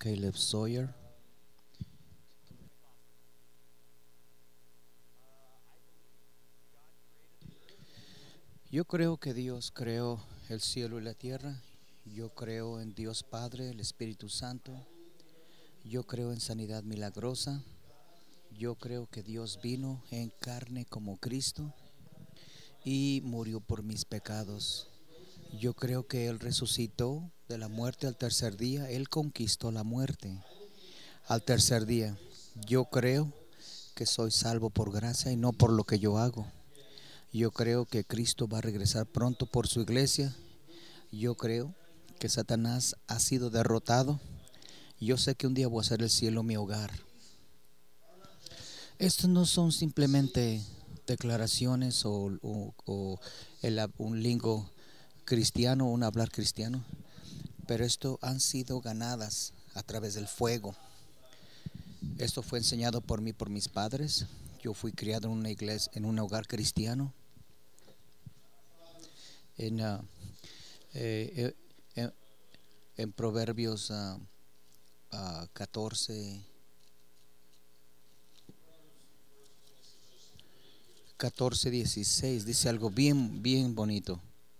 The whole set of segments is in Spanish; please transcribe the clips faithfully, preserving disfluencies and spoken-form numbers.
Caleb Sawyer. Yo creo que Dios creó el cielo y la tierra. Yo creo en Dios Padre, el Espíritu Santo. Yo creo en sanidad milagrosa. Yo creo que Dios vino en carne como Cristo y murió por mis pecados. Yo creo que Él resucitó de la muerte al tercer día. Él conquistó la muerte al tercer día. Yo creo que soy salvo por gracia y no por lo que yo hago. Yo creo que Cristo va a regresar pronto por su iglesia. Yo creo que Satanás ha sido derrotado. Yo sé que un día voy a hacer el cielo mi hogar. Estos no son simplemente declaraciones o, o, o el, un lingo cristiano, un hablar cristiano, pero esto han sido ganadas a través del fuego. Esto fue enseñado por mí, por mis padres. Yo fui criado en una iglesia, en un hogar cristiano. En, uh, eh, eh, en Proverbios uh, uh, catorce, catorce, dieciséis dice algo bien, bien bonito.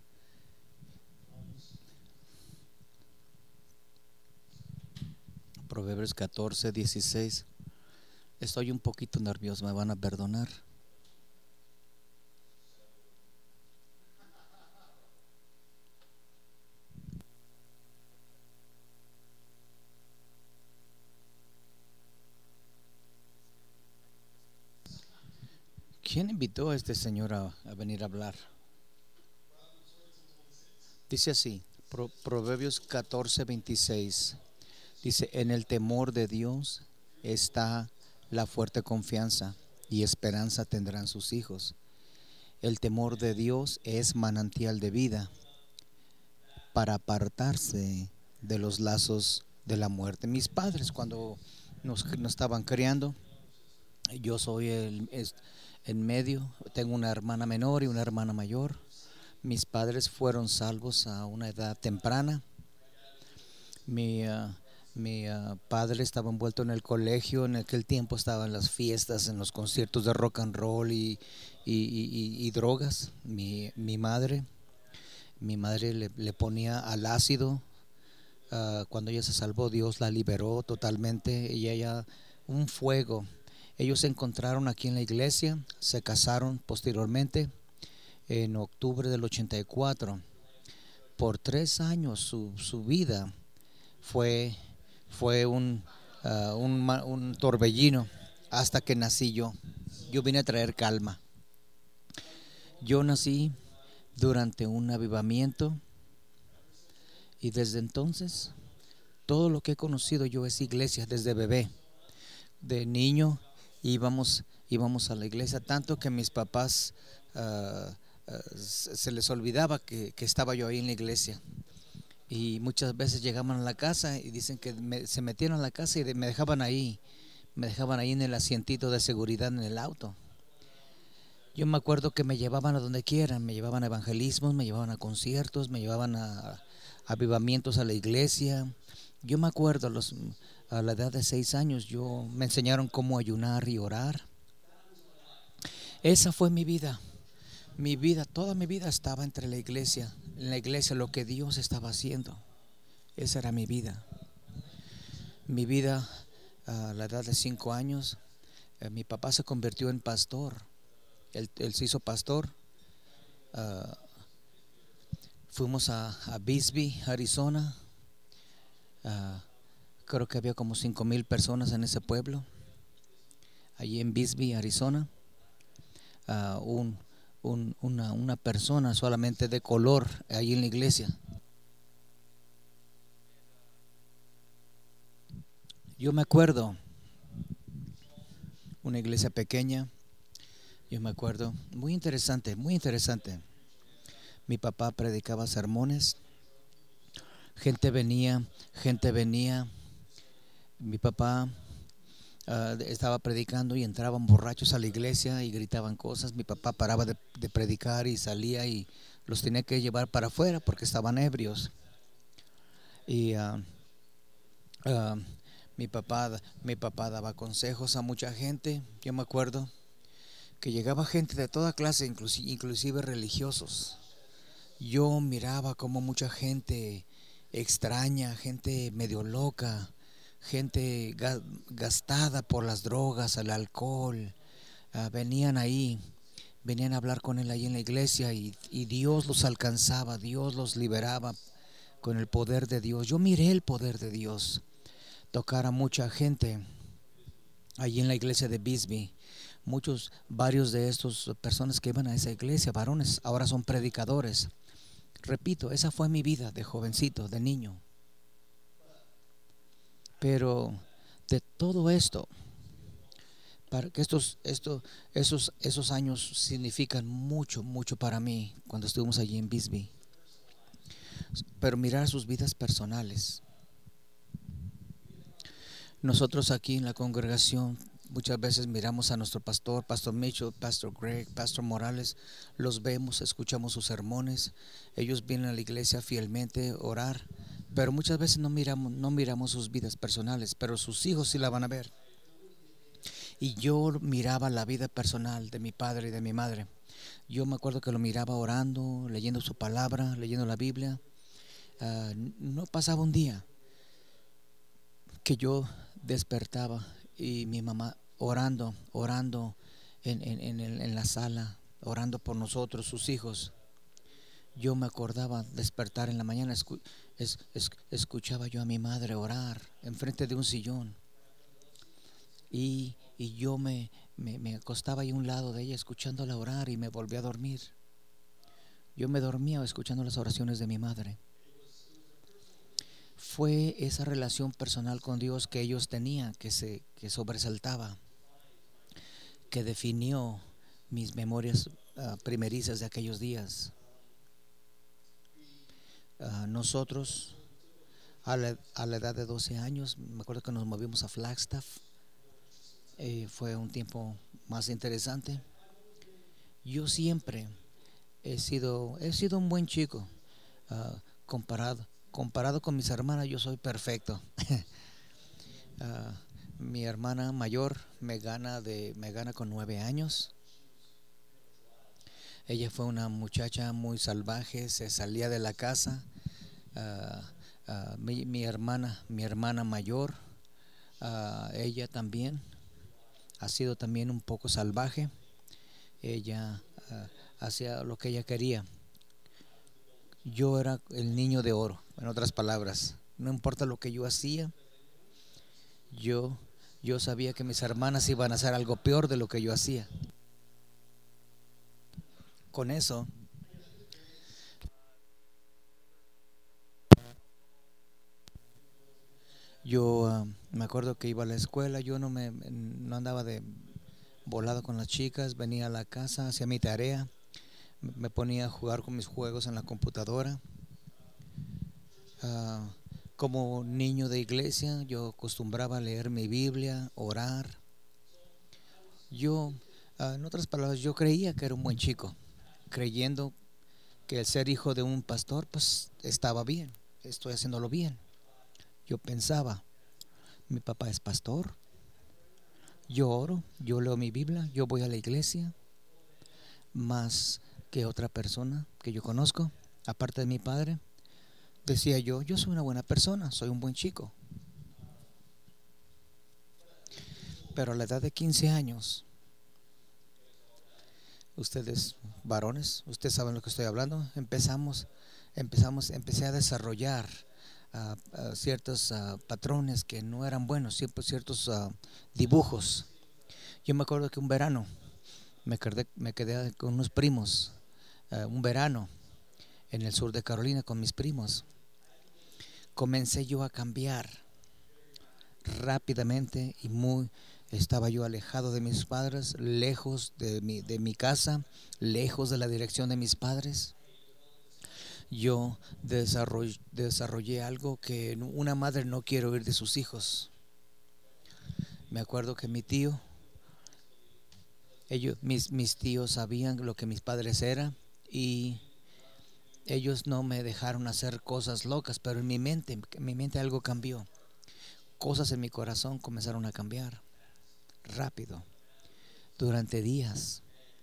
Proverbios catorce, dieciséis. Estoy un poquito nervioso, me van a perdonar. ¿Quién invitó a este señor a, a venir a hablar? Dice así, Pro, Proverbios catorce, veintiséis. Dice, en el temor de Dios está la fuerte confianza y esperanza tendrán sus hijos. El temor de Dios es manantial de vida para apartarse de los lazos de la muerte. Mis padres, cuando nos, nos estaban criando, yo soy el, es, en medio, tengo una hermana menor y una hermana mayor. Mis padres fueron salvos a una edad temprana. Mi, uh, mi uh, padre estaba envuelto en el colegio, en aquel tiempo estaba en las fiestas, en los conciertos de rock and roll y, y, y, y drogas. Mi, mi madre, mi madre le, le ponía al ácido. Uh, cuando ella se salvó, Dios la liberó totalmente y ella, un fuego. Ellos se encontraron aquí en la iglesia, se casaron posteriormente en octubre del ochenta y cuatro. Por tres años su, su vida fue, fue un, uh, un, un torbellino hasta que nací yo. Yo vine a traer calma. Yo nací durante un avivamiento y desde entonces todo lo que he conocido yo es iglesia desde bebé. De niño íbamos, íbamos a la iglesia, tanto que mis papás uh, uh, se les olvidaba que, que estaba yo ahí en la iglesia. Y muchas veces llegaban a la casa y dicen que me, se metieron a la casa y de, me dejaban ahí, me dejaban ahí en el asientito de seguridad en el auto. Yo me acuerdo que me llevaban a donde quieran, me llevaban a evangelismos, me llevaban a conciertos, me llevaban a, a avivamientos a la iglesia. Yo me acuerdo a, los, a la edad de seis años, yo me enseñaron cómo ayunar y orar. Esa fue mi vida. Mi vida, toda mi vida estaba entre la iglesia, en la iglesia lo que Dios estaba haciendo. Esa era mi vida. Mi vida a la edad de cinco años, eh, mi papá se convirtió en pastor. Él, él se hizo pastor. Uh, fuimos a, a Bisbee, Arizona. Uh, creo que había como cinco mil personas en ese pueblo. Allí en Bisbee, Arizona. Uh, un Un, una, una persona solamente de color ahí en la iglesia. Yo me acuerdo, una iglesia pequeña, yo me acuerdo, muy interesante, muy interesante. Mi papá predicaba sermones, gente venía, gente venía, mi papá Uh, estaba predicando y entraban borrachos a la iglesia y gritaban cosas. Mi papá paraba de, de predicar y salía y los tenía que llevar para afuera porque estaban ebrios. Y uh, Ah, mi papá, mi papá daba consejos a mucha gente. Yo me acuerdo que llegaba gente de toda clase, inclusive, inclusive religiosos. Yo miraba como mucha gente extraña, gente medio loca, gente ga- gastada por las drogas, el alcohol, ah, venían ahí, venían a hablar con él ahí en la iglesia y, y Dios los alcanzaba, Dios los liberaba con el poder de Dios. Yo miré el poder de Dios tocar a mucha gente allí en la iglesia de Bisbee. Muchos, varios de estos personas que iban a esa iglesia, varones, ahora son predicadores. Repito, esa fue mi vida de jovencito, de niño. Pero de todo esto, para que estos, estos, esos, esos años significan mucho, mucho para mí cuando estuvimos allí en Bisbee. Pero mirar sus vidas personales. Nosotros aquí en la congregación muchas veces miramos a nuestro pastor, Pastor Mitchell, Pastor Greg, Pastor Morales, los vemos, escuchamos sus sermones, ellos vienen a la iglesia fielmente a orar, pero muchas veces no miramos, no miramos sus vidas personales, pero sus hijos sí la van a ver. Y yo miraba la vida personal de mi padre y de mi madre. Yo me acuerdo que lo miraba orando, leyendo su palabra, leyendo la Biblia. Uh, no pasaba un día que yo despertaba y mi mamá orando, orando en, en, en, el, en la sala, orando por nosotros, sus hijos. Yo me acordaba despertar en la mañana, escu es, es, escuchaba yo a mi madre orar enfrente de un sillón y, y yo me, me, me acostaba ahí a un lado de ella escuchándola orar y me volví a dormir. Yo me dormía escuchando las oraciones de mi madre. Fue esa relación personal con Dios que ellos tenían, que se que sobresaltaba, que definió mis memorias uh, primerizas de aquellos días. Uh, nosotros a la, a la edad de doce años, me acuerdo que nos movimos a Flagstaff. Eh, fue un tiempo más interesante. Yo siempre he sido he sido un buen chico, uh, comparado comparado con mis hermanas. Yo soy perfecto. Uh, mi hermana mayor me gana de me gana con nueve años. Ella fue una muchacha muy salvaje, se salía de la casa. Uh, uh, mi, mi hermana mi hermana mayor, uh, ella también ha sido también un poco salvaje. Ella uh, hacía lo que ella quería. Yo era el niño de oro, en otras palabras. No importa lo que yo hacía, yo Yo sabía que mis hermanas iban a hacer algo peor de lo que yo hacía. Con eso, yo uh, me acuerdo que iba a la escuela, yo no me no andaba de volado con las chicas, venía a la casa, hacía mi tarea, me ponía a jugar con mis juegos en la computadora. Uh, como niño de iglesia, yo acostumbraba a leer mi Biblia, orar. Yo, uh, en otras palabras, yo creía que era un buen chico, creyendo que el ser hijo de un pastor pues estaba bien, estoy haciéndolo bien. Yo pensaba, mi papá es pastor, yo oro, yo leo mi Biblia, yo voy a la iglesia más que otra persona que yo conozco, aparte de mi padre. Decía yo, yo soy una buena persona, soy un buen chico. Pero a la edad de quince años, ustedes varones, ustedes saben lo que estoy hablando, empezamos, empezamos, empecé a desarrollar uh, uh, ciertos uh, patrones que no eran buenos, ciertos uh, dibujos. Yo me acuerdo que un verano me quedé, me quedé con unos primos, uh, un verano en el sur de Carolina con mis primos. Comencé yo a cambiar rápidamente y muy estaba yo alejado de mis padres, lejos de mi, de mi casa, lejos de la dirección de mis padres. Yo desarrollé, desarrollé algo que una madre no quiere oír de sus hijos. Me acuerdo que mi tío, ellos, mis, mis tíos sabían lo que mis padres eran y ellos no me dejaron hacer cosas locas, pero en mi mente, en mi mente algo cambió. cosas en mi corazón comenzaron a cambiar rápido. Durante días,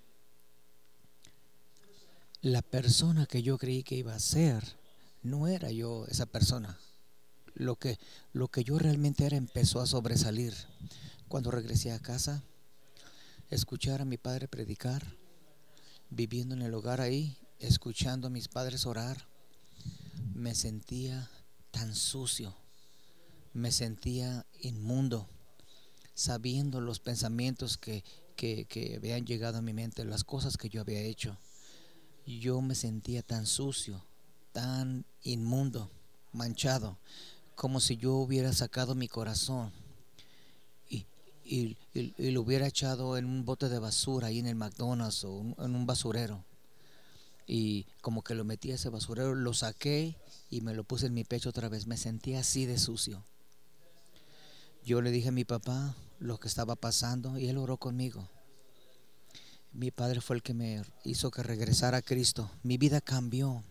la persona que yo creí que iba a ser, no era yo esa persona. Lo que, lo que yo realmente era empezó a sobresalir. Cuando regresé a casa, escuchar a mi padre predicar, viviendo en el hogar ahí, escuchando a mis padres orar, me sentía tan sucio, me sentía inmundo, sabiendo los pensamientos que, que, que habían llegado a mi mente, las cosas que yo había hecho. Yo me sentía tan sucio, tan inmundo, manchado, como si yo hubiera sacado mi corazón y, y, y, y lo hubiera echado en un bote de basura ahí en el McDonald's o un, en un basurero. Y como que lo metí a ese basurero, lo saqué y me lo puse en mi pecho otra vez. Me sentía así de sucio. Yo le dije a mi papá lo que estaba pasando y él oró conmigo. Mi padre fue el que me hizo que regresara a Cristo. Mi vida cambió.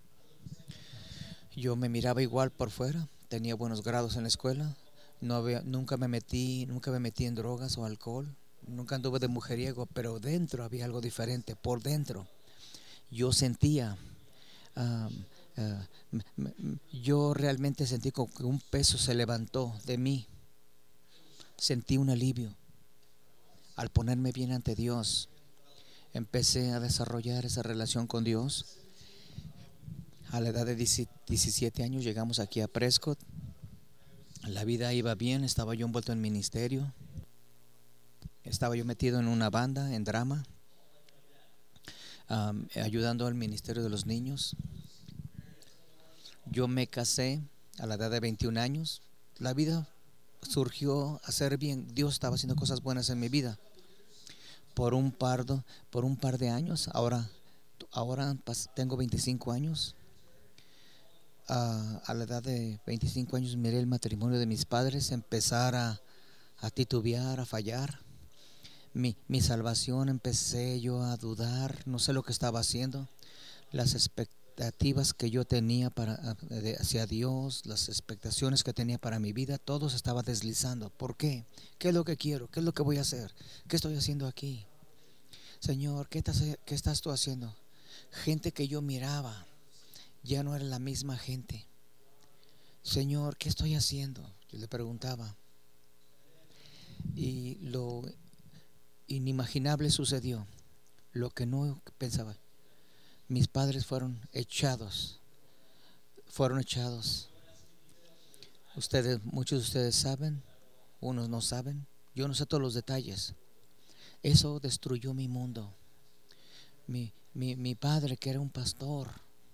Yo me miraba igual por fuera, tenía buenos grados en la escuela, no había, nunca me metí, nunca me metí en drogas o alcohol, nunca anduve de mujeriego, pero dentro había algo diferente. Por dentro yo sentía, um, uh, m- m- yo realmente sentí como que un peso se levantó de mí. Sentí un alivio al ponerme bien ante Dios. Empecé a desarrollar esa relación con Dios. A la edad de diecisiete años llegamos aquí a Prescott. La vida iba bien, estaba yo envuelto en ministerio. Estaba yo metido en una banda, en drama, um, ayudando al ministerio de los niños. Yo me casé a la edad de veintiún años. La vida surgió a ser bien. Dios estaba haciendo cosas buenas en mi vida. Por un par de, por un par de años, ahora, ahora tengo veinticinco años. Uh, a la edad de veinticinco años miré el matrimonio de mis padres empezar a, a titubear, a fallar. Mi, mi salvación, empecé yo a dudar, no sé lo que estaba haciendo. Las expectativas que yo tenía para, de, hacia Dios, las expectaciones que tenía para mi vida, todo se estaba deslizando. ¿Por qué? ¿Qué es lo que quiero? ¿Qué es lo que voy a hacer? ¿Qué estoy haciendo aquí? Señor, ¿qué estás, qué estás tú haciendo? Gente que yo miraba ya no era la misma gente. Señor, ¿qué estoy haciendo? Yo le preguntaba. Y lo inimaginable sucedió, lo que no pensaba. Mis padres fueron echados, fueron echados. Ustedes, muchos de ustedes saben, unos no saben. Yo no sé todos los detalles. Eso destruyó mi mundo. Mi, mi, mi padre, que era un pastor,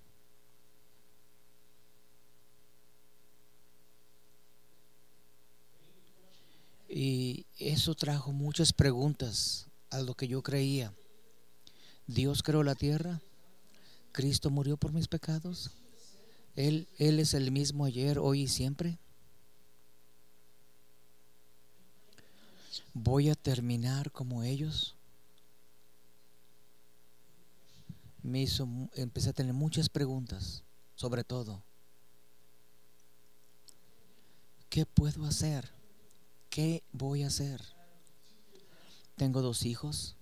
y eso trajo muchas preguntas a lo que yo creía. Dios creó la tierra, Cristo murió por mis pecados, Él, Él es el mismo ayer, hoy y siempre. ¿Voy a terminar como ellos? Me hizo, empecé a tener muchas preguntas, sobre todo, ¿qué puedo hacer? ¿Qué voy a hacer? Tengo dos hijos.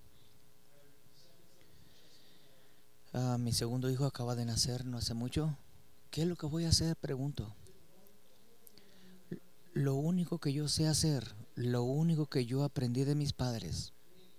Uh, mi segundo hijo acaba de nacer no hace mucho. ¿Qué es lo que voy a hacer? Pregunto. Lo único que yo sé hacer, lo único que yo aprendí de mis padres,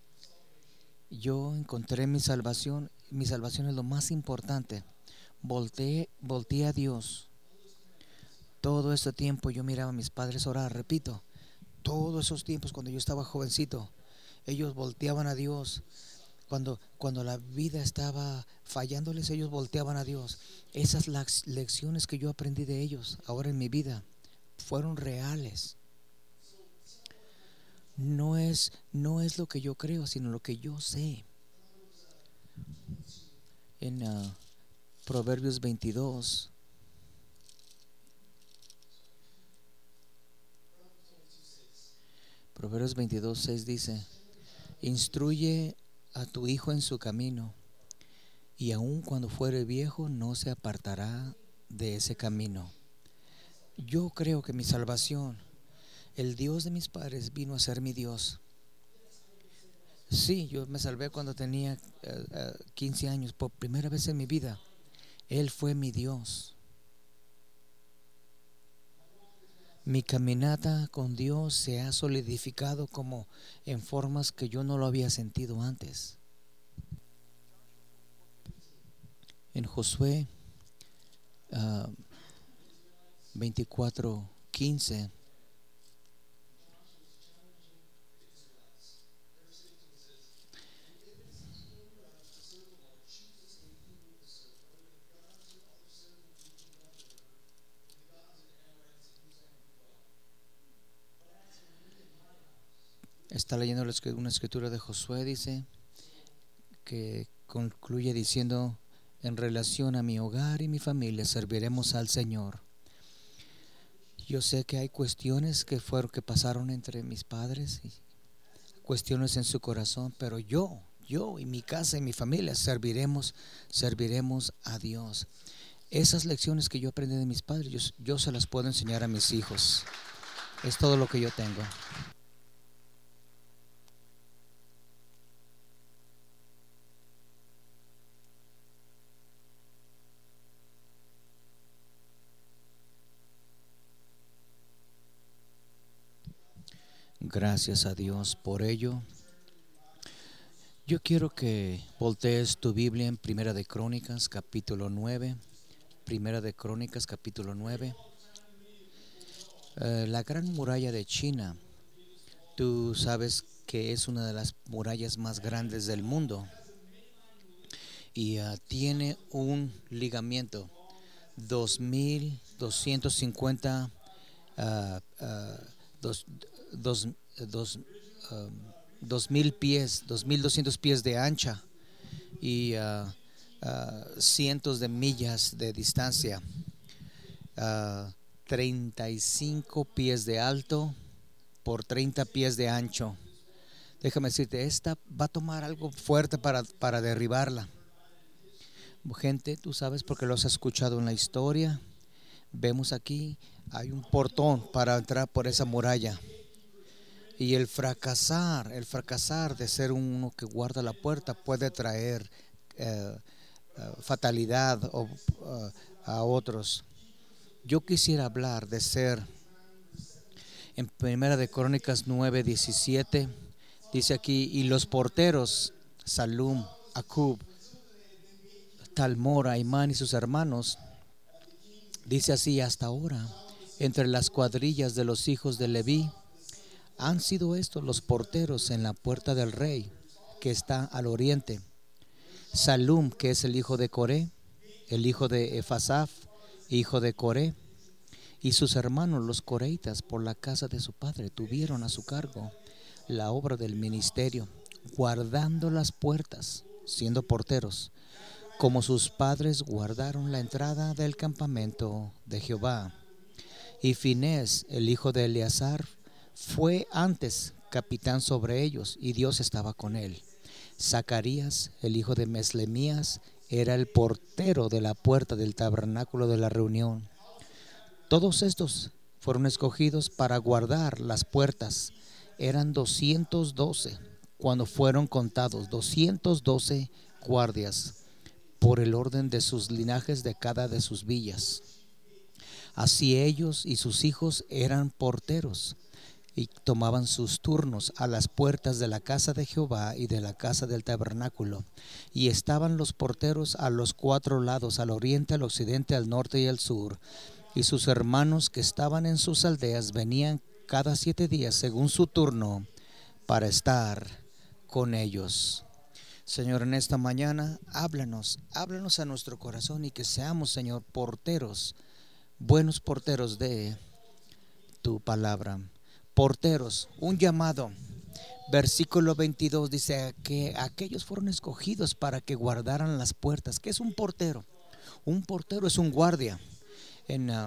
yo encontré mi salvación. Mi salvación es lo más importante. Volteé, volteé a Dios. Todo este tiempo yo miraba a mis padres orar. Repito, todos esos tiempos cuando yo estaba jovencito, ellos volteaban a Dios. Cuando, cuando la vida estaba fallándoles, ellos volteaban a Dios. Esas las lecciones que yo aprendí de ellos ahora en mi vida fueron reales. No es, no es lo que yo creo, sino lo que yo sé. En uh, Proverbios veintidós, Proverbios veintidós, seis dice: instruye a tu hijo en su camino, y aun cuando fuere viejo no se apartará de ese camino. Yo creo que mi salvación El Dios de mis padres vino a ser mi Dios. Sí, yo me salvé cuando tenía uh, uh, quince años, por primera vez en mi vida. Él fue mi Dios. Mi caminata con Dios se ha solidificado como en formas que yo no lo había sentido antes. En Josué uh, veinticuatro quince está leyendo una escritura de Josué, dice, que concluye diciendo: en relación a mi hogar y mi familia serviremos al Señor. Yo sé que hay cuestiones que fueron que pasaron entre mis padres, y cuestiones en su corazón, pero yo, yo y mi casa y mi familia serviremos, serviremos a Dios. Esas lecciones que yo aprendí de mis padres, yo, yo se las puedo enseñar a mis hijos. Es todo lo que yo tengo. Gracias a Dios por ello. Yo quiero que voltees tu Biblia en Primera de Crónicas, capítulo nueve. Primera de Crónicas, capítulo nueve. Eh, la gran muralla de China, tú sabes que es una de las murallas más grandes del mundo. Y uh, tiene un ligamiento dos mil doscientos cincuenta uh, uh, dos, dos, dos, um, dos mil pies, dos mil doscientos pies de ancha y uh, uh, cientos de millas de distancia, uh, treinta y cinco pies de alto por treinta pies de ancho. Déjame decirte, esta va a tomar algo fuerte para, para derribarla. Gente, tú sabes, porque lo has escuchado en la historia, vemos aquí, hay un portón para entrar por esa muralla. Y el fracasar, el fracasar de ser uno que guarda la puerta puede traer eh, uh, fatalidad o, uh, a otros. Yo quisiera hablar de ser, en Primera de Crónicas nueve diecisiete, dice aquí, y los porteros, Salum, Acub, Talmor, Aimán y sus hermanos, dice así: hasta ahora, entre las cuadrillas de los hijos de Leví, han sido estos los porteros en la puerta del rey, que está al oriente. Salum, que es el hijo de Coré, el hijo de Efasaf, hijo de Coré, y sus hermanos los coreitas, por la casa de su padre, tuvieron a su cargo la obra del ministerio, guardando las puertas, siendo porteros, como sus padres guardaron la entrada del campamento de Jehová. Y Finés, el hijo de Eleazar, fue antes capitán sobre ellos, y Dios estaba con él. Zacarías, el hijo de Meslemías, era el portero de la puerta del tabernáculo de la reunión. Todos estos fueron escogidos para guardar las puertas. Eran doscientos doce cuando fueron contados, doscientos doce guardias, por el orden de sus linajes de cada de sus villas. Así ellos y sus hijos eran porteros y tomaban sus turnos a las puertas de la casa de Jehová y de la casa del tabernáculo. Y estaban los porteros a los cuatro lados, al oriente, al occidente, al norte y al sur. Y sus hermanos que estaban en sus aldeas venían cada siete días según su turno para estar con ellos. Señor, en esta mañana, háblanos, háblanos a nuestro corazón y que seamos, Señor, porteros, buenos porteros de tu palabra. Porteros, un llamado. Versículo veintidós dice que aquellos fueron escogidos para que guardaran las puertas. ¿Qué es un portero? Un portero es un guardia. En, uh,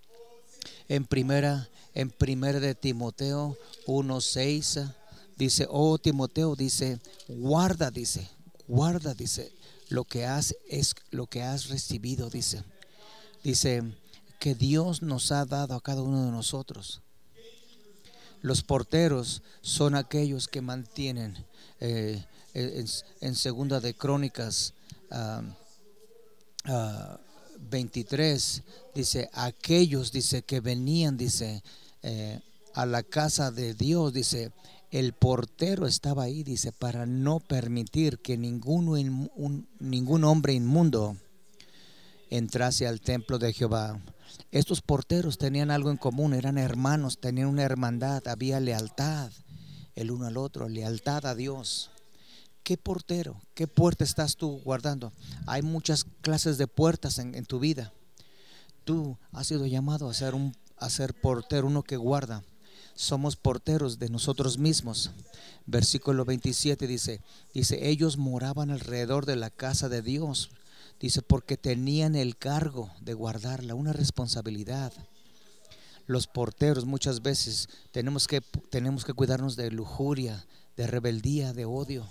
en primera, en primera de Timoteo uno seis dice: oh Timoteo, dice, guarda, dice, guarda, dice, lo que has es lo que has recibido, dice. Dice que Dios nos ha dado a cada uno de nosotros. Los porteros son aquellos que mantienen, eh, en, en segunda de Crónicas uh, uh, veintitrés, dice, aquellos, dice, que venían, dice, eh, a la casa de Dios, dice, el portero estaba ahí, dice, para no permitir que ninguno, un, ningún hombre inmundo entrase al templo de Jehová. Estos porteros tenían algo en común, eran hermanos, tenían una hermandad, había lealtad el uno al otro, lealtad a Dios. ¿Qué portero? ¿Qué puerta estás tú guardando? Hay muchas clases de puertas en, en tu vida. Tú has sido llamado a ser, un, a ser portero, uno que guarda. Somos porteros de nosotros mismos. Versículo veintisiete dice, dice, ellos moraban alrededor de la casa de Dios. Dice, porque tenían el cargo de guardarla, una responsabilidad. Los porteros muchas veces tenemos que, tenemos que cuidarnos de lujuria, de rebeldía, de odio.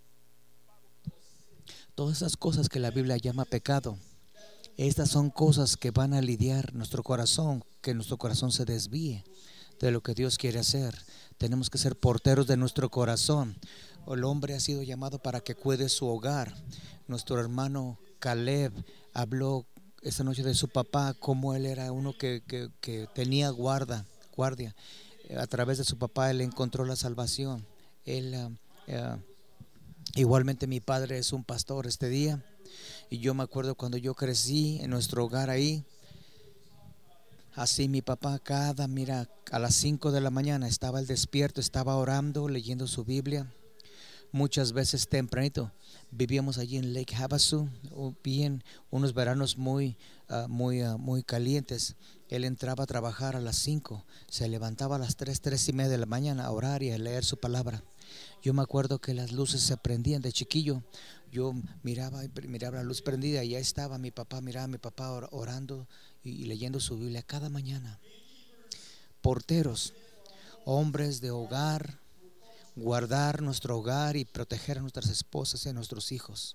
Todas esas cosas que la Biblia llama pecado. Estas son cosas que van a lidiar nuestro corazón, que nuestro corazón se desvíe de lo que Dios quiere hacer. Tenemos que ser porteros de nuestro corazón. El hombre ha sido llamado para que cuide su hogar. Nuestro hermano Caleb habló esta noche de su papá, como él era uno que, que, que tenía guarda, guardia. A través de su papá él encontró la salvación. Él, uh, uh, igualmente mi padre es un pastor este día. Y yo me acuerdo cuando yo crecí en nuestro hogar ahí. Así mi papá cada, mira, a las cinco de la mañana estaba él despierto, estaba orando, leyendo su Biblia. Muchas veces tempranito. Vivíamos allí en Lake Havasu, bien, unos veranos muy, uh, muy, uh, muy calientes. Él entraba a trabajar a las cinco, se levantaba a las tres, tres y media de la mañana a orar y a leer su palabra. Yo me acuerdo que las luces se prendían de chiquillo. Yo miraba, miraba la luz prendida y ya estaba mi papá, miraba a mi papá orando y, y leyendo su Biblia cada mañana. Porteros, hombres de hogar, guardar nuestro hogar y proteger a nuestras esposas y a nuestros hijos.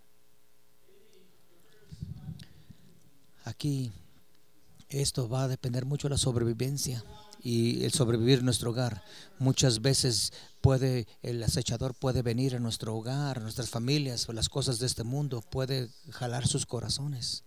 Aquí esto va a depender mucho de la sobrevivencia y el sobrevivir en nuestro hogar. Muchas veces puede el acechador puede venir a nuestro hogar, a nuestras familias, o las cosas de este mundo, puede jalar sus corazones.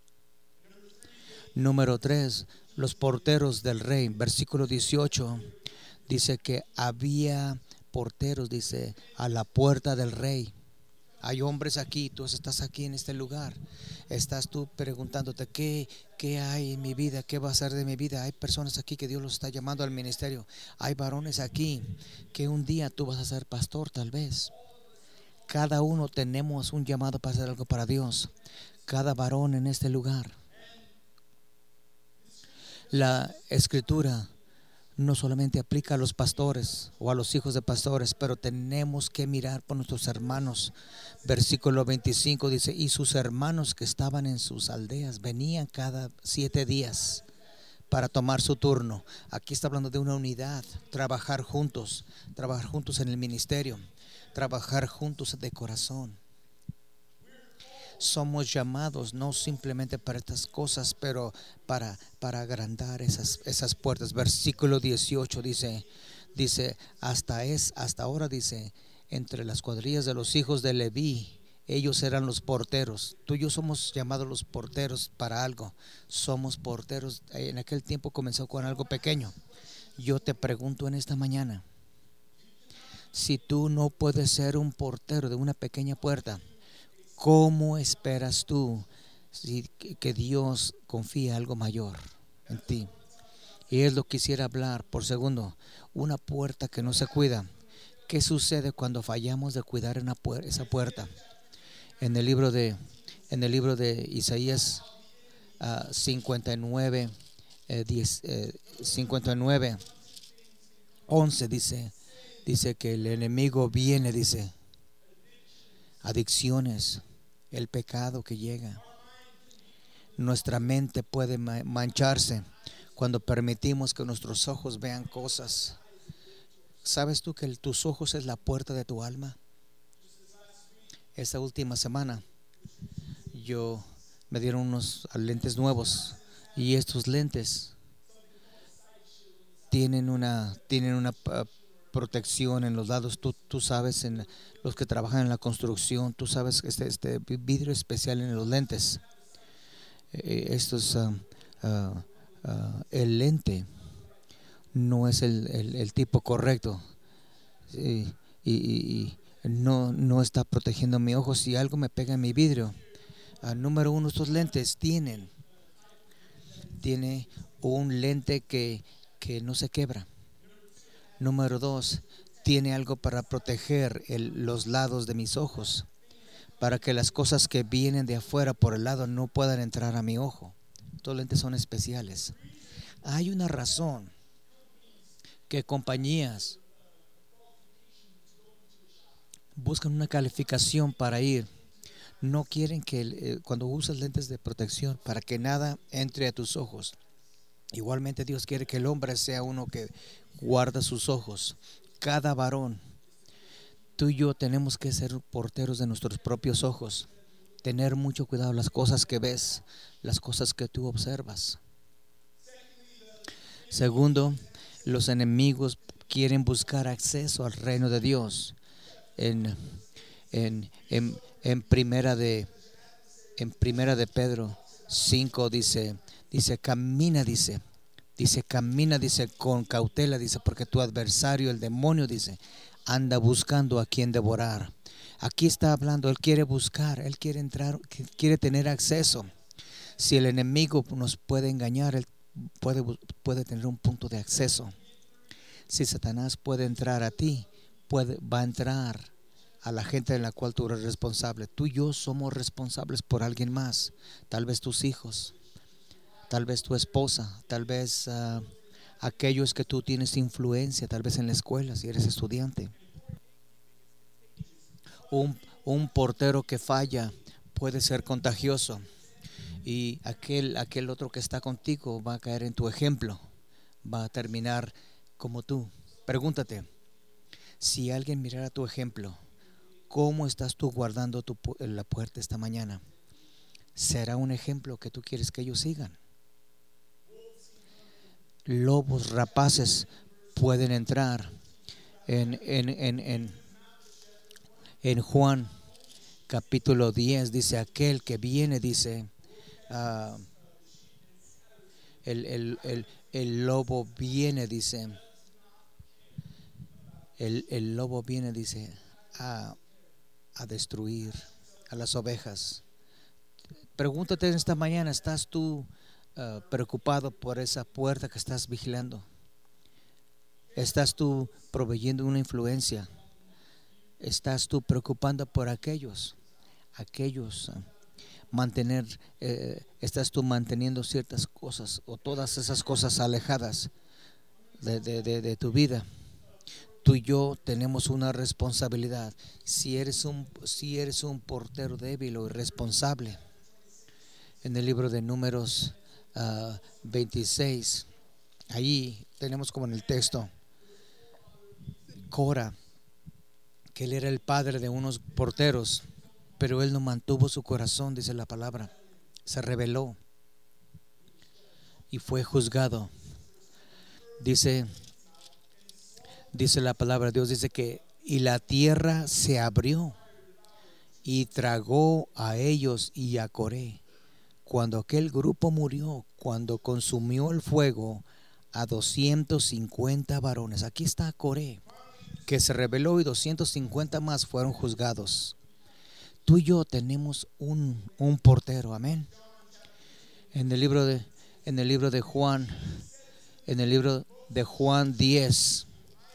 Número tres, los porteros del rey. Versículo dieciocho dice que había porteros, dice, a la puerta del rey. Hay hombres aquí, tú estás aquí en este lugar, estás tú preguntándote ¿qué, qué hay en mi vida? ¿Qué va a ser de mi vida? Hay personas aquí que Dios los está llamando al ministerio. Hay varones aquí que un día tú vas a ser pastor tal vez. Cada uno tenemos un llamado para hacer algo para Dios. Cada varón en este lugar. La escritura no solamente aplica a los pastores o a los hijos de pastores, pero tenemos que mirar por nuestros hermanos. Versículo veinticinco dice, y sus hermanos que estaban en sus aldeas venían cada siete días para tomar su turno. Aquí está hablando de una unidad, trabajar juntos, trabajar juntos en el ministerio, trabajar juntos de corazón. Somos llamados no simplemente para estas cosas, pero para, para agrandar esas, esas puertas. Versículo dieciocho dice, dice hasta, es, hasta ahora dice, entre las cuadrillas de los hijos de Leví, ellos eran los porteros. Tú y yo somos llamados los porteros para algo. Somos porteros. En aquel tiempo comenzó con algo pequeño. Yo te pregunto en esta mañana, si tú no puedes ser un portero de una pequeña puerta, ¿cómo esperas tú si, que Dios confía algo mayor en ti? Y es lo que quisiera hablar. Por segundo, una puerta que no se cuida. ¿Qué sucede cuando fallamos de cuidar una puer- esa puerta? En el libro de, en el libro de Isaías uh, cincuenta y nueve, eh, diez, eh, cincuenta y nueve, once dice, dice que el enemigo viene, dice, adicciones, el pecado que llega. Nuestra mente puede mancharse cuando permitimos que nuestros ojos vean cosas. ¿Sabes tú que el, tus ojos es la puerta de tu alma? Esta última semana yo me dieron unos lentes nuevos y estos lentes tienen una, tienen una uh, protección en los lados. Tú, tú sabes, en los que trabajan en la construcción, tú sabes que este, este vidrio especial en los lentes. Eh, estos, uh, uh, uh, el lente no es el, el, el tipo correcto. Sí, y, y, y no, no está protegiendo mi ojo. Si algo me pega en mi vidrio, uh, número uno, estos lentes tienen, tiene un lente que, que no se quebra. Número dos, tiene algo para proteger el, los lados de mis ojos, para que las cosas que vienen de afuera por el lado no puedan entrar a mi ojo. Estos lentes son especiales. Hay una razón que compañías buscan una calificación para ir. No quieren que eh, cuando usas lentes de protección, para que nada entre a tus ojos. Igualmente Dios quiere que el hombre sea uno que guarda sus ojos. Cada varón, tú y yo tenemos que ser porteros de nuestros propios ojos. Tener mucho cuidado las cosas que ves, las cosas que tú observas. Segundo, los enemigos quieren buscar acceso al reino de Dios. En, en, en, en primera de en primera de Pedro cinco dice, dice camina, dice, dice camina, dice con cautela, dice, porque tu adversario, el demonio, dice, anda buscando a quien devorar. Aquí está hablando, él quiere buscar, él quiere entrar, quiere tener acceso. Si el enemigo nos puede engañar, él puede, puede tener un punto de acceso. Si Satanás puede entrar a ti, puede, va a entrar a la gente de la cual tú eres responsable. Tú y yo somos responsables por alguien más. Tal vez tus hijos, tal vez tu esposa, tal vez uh, aquellos que tú tienes influencia, tal vez en la escuela si eres estudiante. Un, un portero que falla puede ser contagioso, y aquel, aquel otro que está contigo va a caer en tu ejemplo, va a terminar como tú. Pregúntate, si alguien mirara tu ejemplo, ¿cómo estás tú guardando tu, la puerta esta mañana? ¿Será un ejemplo que tú quieres que ellos sigan? Lobos rapaces pueden entrar. En, en, en, en, en Juan capítulo diez dice, aquel que viene, dice, uh, el, el, el, el lobo viene, dice, el, el lobo viene, dice, a, a destruir a las ovejas. Pregúntate esta mañana, ¿estás tú uh, preocupado por esa puerta que estás vigilando? ¿Estás tú proveyendo una influencia? ¿Estás tú preocupando por aquellos? Aquellos, uh, mantener, eh, ¿estás tú manteniendo ciertas cosas o todas esas cosas alejadas de, de, de, de tu vida? Tú y yo tenemos una responsabilidad. Si eres un, si eres un portero débil o irresponsable, en el libro de Números uh, veintiséis, ahí tenemos como en el texto, Cora, que él era el padre de unos porteros, pero él no mantuvo su corazón, dice la palabra, se rebeló y fue juzgado. Dice, dice la palabra de Dios, dice que y la tierra se abrió y tragó a ellos y a Coré. Cuando aquel grupo murió, cuando consumió el fuego a doscientos cincuenta varones. Aquí está Coré, que se rebeló, y doscientos cincuenta más fueron juzgados. Tú y yo tenemos un, un portero, amén. En el libro de, en el libro de Juan, en el libro de Juan diez,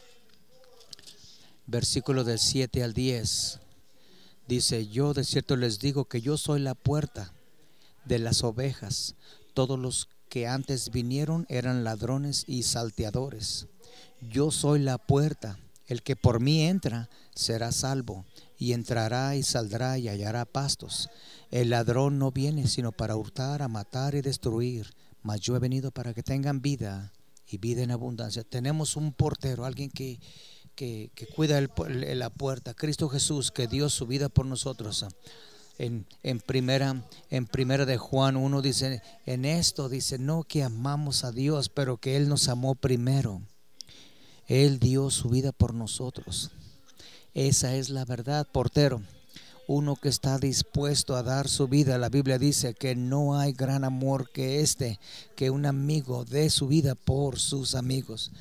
versículo del siete al diez, dice, yo de cierto les digo que yo soy la puerta de las ovejas. Todos los que antes vinieron eran ladrones y salteadores. Yo soy la puerta. El que por mí entra será salvo, y entrará y saldrá y hallará pastos. El ladrón no viene sino para hurtar, a matar y destruir, mas yo he venido para que tengan vida y vida en abundancia. Tenemos un portero, alguien que, que, que cuida el, la puerta, Cristo Jesús, que dio su vida por nosotros. En, en primera en primera de Juan uno dice, en esto dice, no que amamos a Dios, pero que Él nos amó primero. Él dio su vida por nosotros. Esa es la verdad, portero. Uno que está dispuesto a dar su vida. La Biblia dice que no hay gran amor que este, que un amigo dé su vida por sus amigos.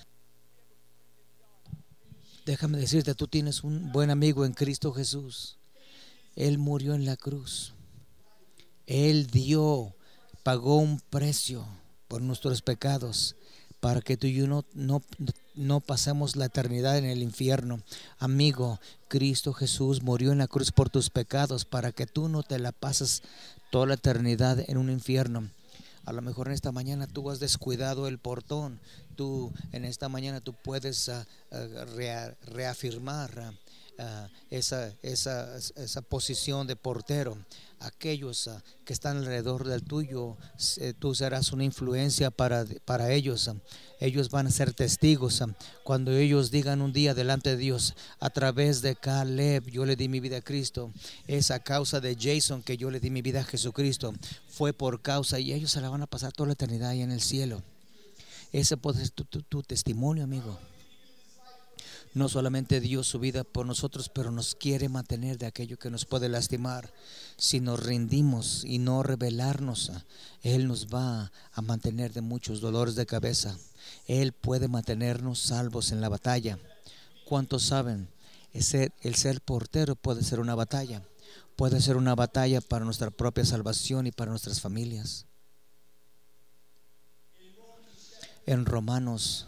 Déjame decirte, tú tienes un buen amigo en Cristo Jesús. Él murió en la cruz. Él dio, pagó un precio por nuestros pecados para que tú y yo no, no, no pasemos la eternidad en el infierno. Amigo, Cristo Jesús murió en la cruz por tus pecados para que tú no te la pases toda la eternidad en un infierno. A lo mejor en esta mañana tú has descuidado el portón. Tú en esta mañana tú puedes uh, uh, rea, reafirmar uh, uh, esa, esa, esa posición de portero. Aquellos uh, que están alrededor del tuyo, eh, tú serás una influencia para, para ellos. Uh, ellos van a ser testigos. Uh, cuando ellos digan un día delante de Dios, a través de Caleb yo le di mi vida a Cristo, es a causa de Jason que yo le di mi vida a Jesucristo, fue por causa, y ellos se la van a pasar toda la eternidad ahí en el cielo. Ese puede ser tu, tu, tu testimonio, amigo. No solamente dio su vida por nosotros, pero nos quiere mantener de aquello que nos puede lastimar. Si nos rendimos y no rebelarnos, Él nos va a mantener de muchos dolores de cabeza. Él puede mantenernos salvos en la batalla. ¿Cuántos saben? El ser, el ser portero puede ser una batalla. Puede ser una batalla para nuestra propia salvación y para nuestras familias. En Romanos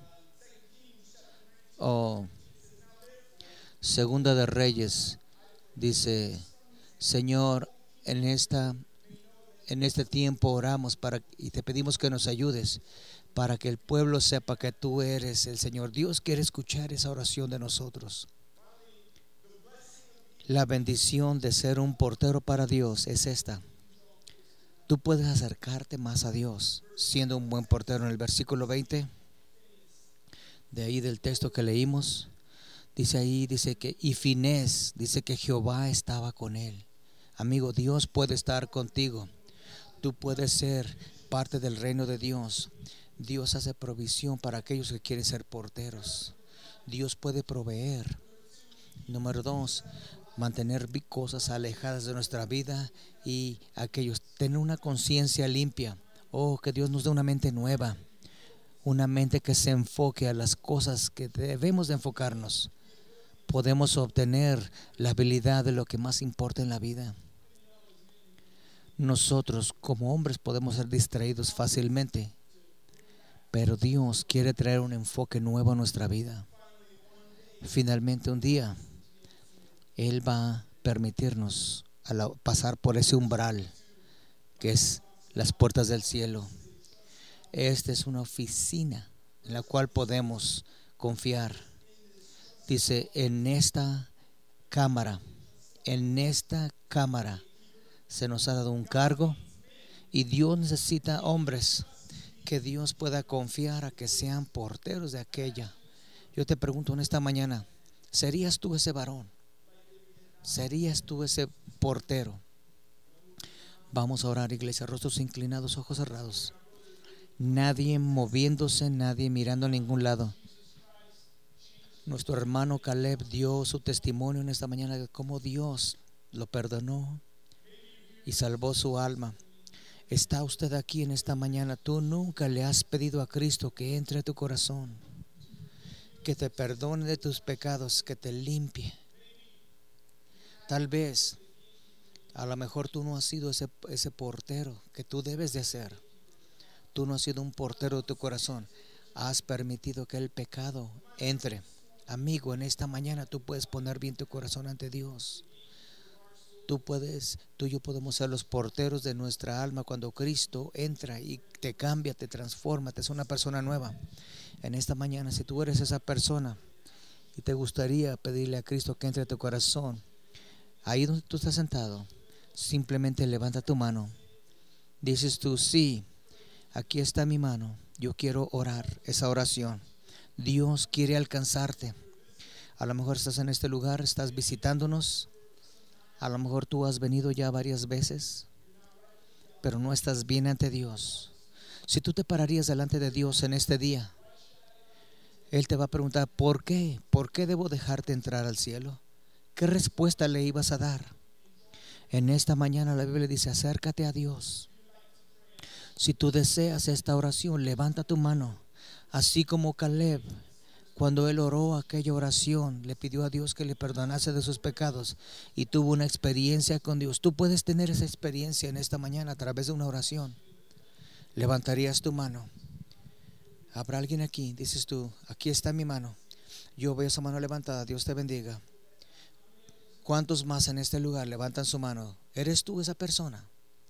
oh, Segunda de Reyes dice, Señor, en esta en este tiempo oramos para y te pedimos que nos ayudes para que el pueblo sepa que tú eres el Señor. Dios quiere escuchar esa oración de nosotros. La bendición de ser un portero para Dios es esta. Tú puedes acercarte más a Dios siendo un buen portero. En el versículo veinte de ahí del texto que leímos, dice ahí, dice que y Finés, dice que Jehová estaba con él. Amigo, Dios puede estar contigo. Tú puedes ser parte del reino de Dios. Dios hace provisión para aquellos que quieren ser porteros. Dios puede proveer. Número dos, mantener cosas alejadas de nuestra vida y aquellos, tener una conciencia limpia. Oh, que Dios nos dé una mente nueva, una mente que se enfoque a las cosas que debemos de enfocarnos. Podemos obtener la habilidad de lo que más importa en la vida. Nosotros como hombres podemos ser distraídos fácilmente, pero Dios quiere traer un enfoque nuevo a nuestra vida. Finalmente un día Él va a permitirnos a la, pasar por ese umbral que es las puertas del cielo. Esta es una oficina en la cual podemos confiar. Dice, en esta cámara, en esta cámara se nos ha dado un cargo y Dios necesita hombres que Dios pueda confiar a que sean porteros de aquella. Yo te pregunto en esta mañana, ¿serías tú ese varón? ¿Serías tú ese portero? Vamos a orar, iglesia, rostros inclinados, ojos cerrados. Nadie moviéndose, nadie mirando a ningún lado. Nuestro hermano Caleb dio su testimonio en esta mañana de cómo Dios lo perdonó y salvó su alma. Está usted aquí en esta mañana. Tú nunca le has pedido a Cristo que entre a tu corazón, que te perdone de tus pecados, que te limpie. Tal vez, a lo mejor tú no has sido ese, ese portero que tú debes de ser. Tú no has sido un portero de tu corazón. Has permitido que el pecado entre. Amigo, en esta mañana tú puedes poner bien tu corazón ante Dios. Tú puedes, tú y yo podemos ser los porteros de nuestra alma cuando Cristo entra y te cambia, te transforma, te hace una persona nueva. En esta mañana, si tú eres esa persona y te gustaría pedirle a Cristo que entre a tu corazón, ahí donde tú estás sentado, simplemente levanta tu mano. Dices tú, sí, aquí está mi mano. Yo quiero orar esa oración. Dios quiere alcanzarte. A lo mejor estás en este lugar, estás visitándonos. A lo mejor tú has venido ya varias veces, pero no estás bien ante Dios. Si tú te pararías delante de Dios en este día, Él te va a preguntar, ¿por qué? ¿Por qué debo dejarte entrar al cielo? ¿Qué respuesta le ibas a dar? En esta mañana la Biblia dice, acércate a Dios. Si tú deseas esta oración, levanta tu mano. Así como Caleb, cuando él oró aquella oración, le pidió a Dios que le perdonase de sus pecados y tuvo una experiencia con Dios. Tú puedes tener esa experiencia en esta mañana a través de una oración. Levantarías tu mano. Habrá alguien aquí, dices tú, aquí está mi mano. Yo veo esa mano levantada, Dios te bendiga. ¿Cuántos más en este lugar levantan su mano? ¿Eres tú esa persona?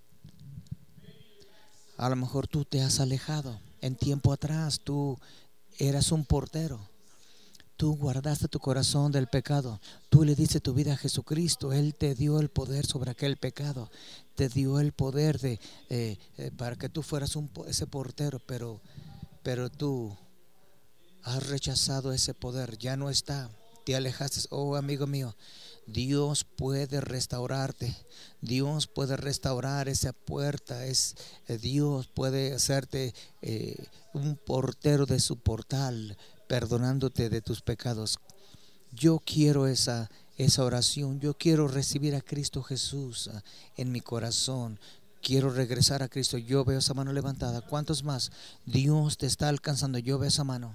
A lo mejor tú te has alejado. En tiempo atrás tú eras un portero. Tú guardaste tu corazón del pecado. Tú le diste tu vida a Jesucristo. Él te dio el poder sobre aquel pecado. Te dio el poder de eh, eh, para que tú fueras un, ese portero, pero, pero tú has rechazado ese poder. Ya no está. Te alejaste. Oh, amigo mío, Dios puede restaurarte. Dios puede restaurar esa puerta. Es, eh, Dios puede hacerte eh, un portero de su portal, perdonándote de tus pecados. Yo quiero esa, esa oración. Yo quiero recibir a Cristo Jesús uh, en mi corazón. Quiero regresar a Cristo. Yo veo esa mano levantada. ¿Cuántos más? Dios te está alcanzando. Yo veo esa mano.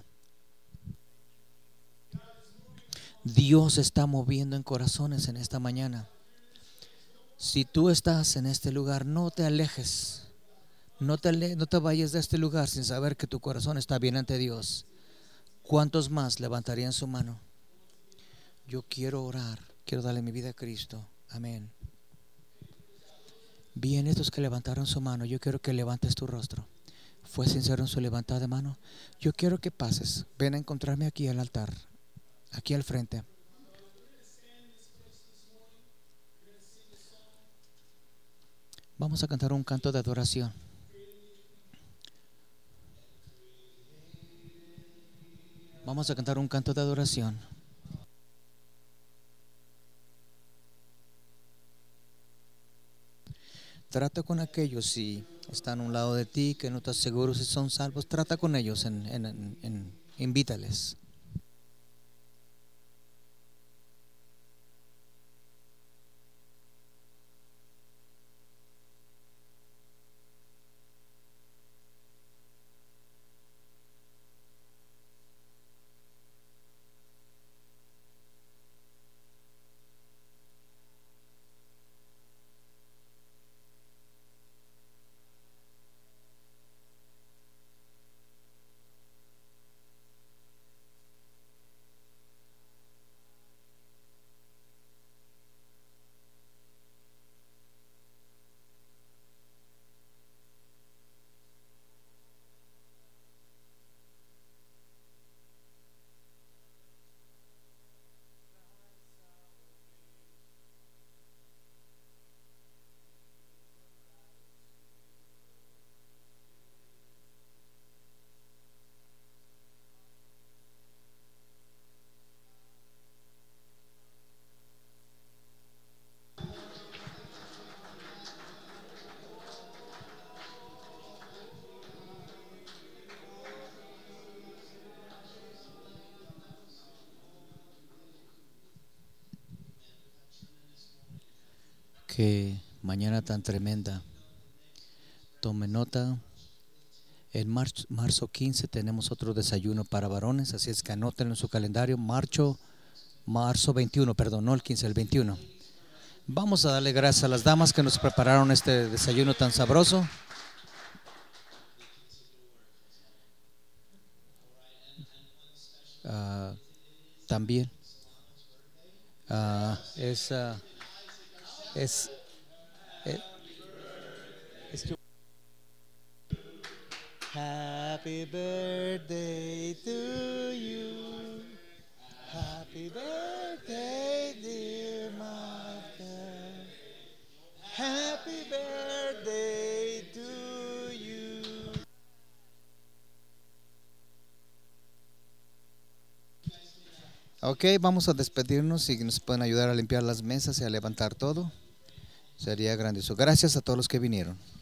Dios está moviendo en corazones en esta mañana. Si tú estás en este lugar, no te alejes. No te, ale, no te vayas de este lugar sin saber que tu corazón está bien ante Dios. ¿Cuántos más levantarían su mano? Yo quiero orar, quiero darle mi vida a Cristo. Amén. Bien, estos que levantaron su mano, yo quiero que levantes tu rostro. ¿Fue sincero en su levantada de mano? Yo quiero que pases. Ven a encontrarme aquí al altar, aquí al frente. Vamos a cantar un canto de adoración. Vamos a cantar un canto de adoración. Trata con aquellos si están a un lado de ti, que no estás seguro si son salvos. Trata con ellos, en, en, en, en, invítales. Qué mañana tan tremenda. Tome nota. En marzo, marzo quince tenemos otro desayuno para varones, así es que anótenlo en su calendario. Marzo, marzo veintiuno, perdón, no el quince, el veintiuno. Vamos a darle gracias a las damas que nos prepararon este desayuno tan sabroso. Uh, también uh, es, uh, es, es, es Happy birthday to you. Happy birthday, dear Martha. Happy birthday to you. Ok, vamos a despedirnos y nos pueden ayudar a limpiar las mesas y a levantar todo. Sería grandioso. Gracias a todos los que vinieron.